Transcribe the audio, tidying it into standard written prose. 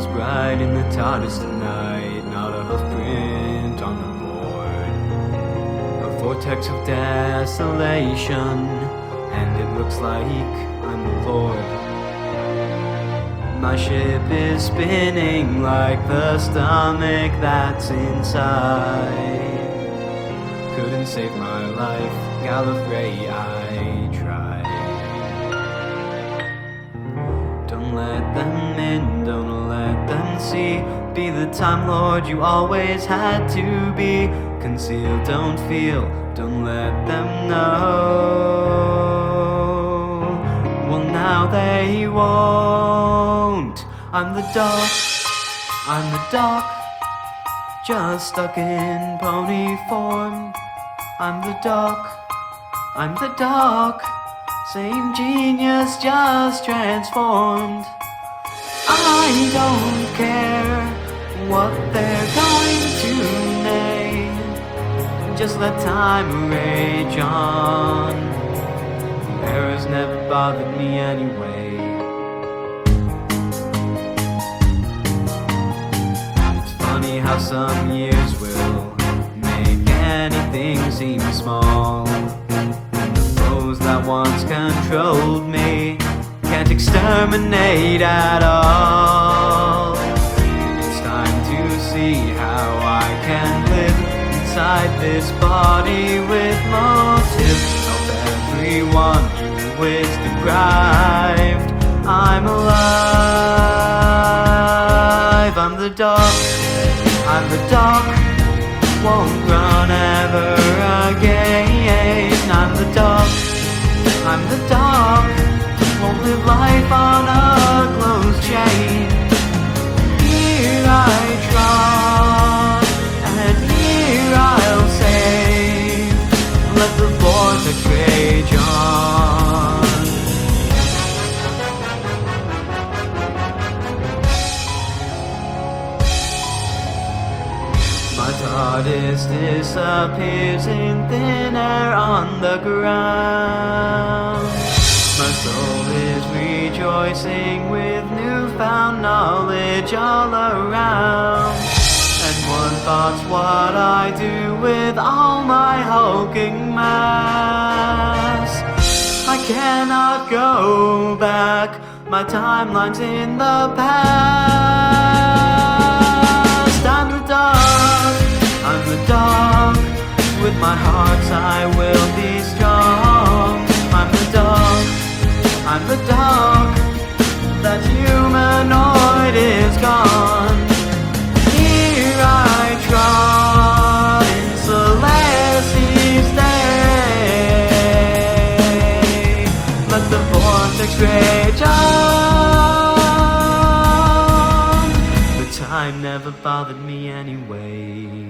was bright in the TARDIS tonight, not a hoofprint on the board. A vortex of desolation, and it looks like I'm the Lord. My ship is spinning like the stomach that's inside. Couldn't save my life, Gallifrey, I tried. Don't let them in, don't let them see. Be the Time Lord you always had to be. Conceal, don't feel, don't let them know. Well, now they won't. I'm the Doc, I'm the Doc, just stuck in pony form. I'm the Doc, I'm the Doc, same genius, just transformed. I don't care what they're going to name, just let time rage on. Errors never bothered me anyway. It's funny how some years will make anything seem small. The foes that once controlled me can't exterminate at all. It's time to see how I can live inside this body with motive. Help everyone who is deprived. I'm alive. I'm the Doc, I'm the Doc, won't run ever again. I'm the Doc, I'm the Doc, won't live life on a closed chain. Here I trod, and here I'll save. Let the vortex rage on. My TARDIS disappears in thin air on the ground. My soul is rejoicing with newfound knowledge all around. And one thought's what I do with all my hulking mass. I cannot go back, my timeline's in the past. I'm the Doc, I'm the Doc, with my heart I will be strong. I'm the Doc, I'm the Doc, that humanoid is gone. Here I trod in Celesti's day. Let the vortex rage on. The time never bothered me anyway.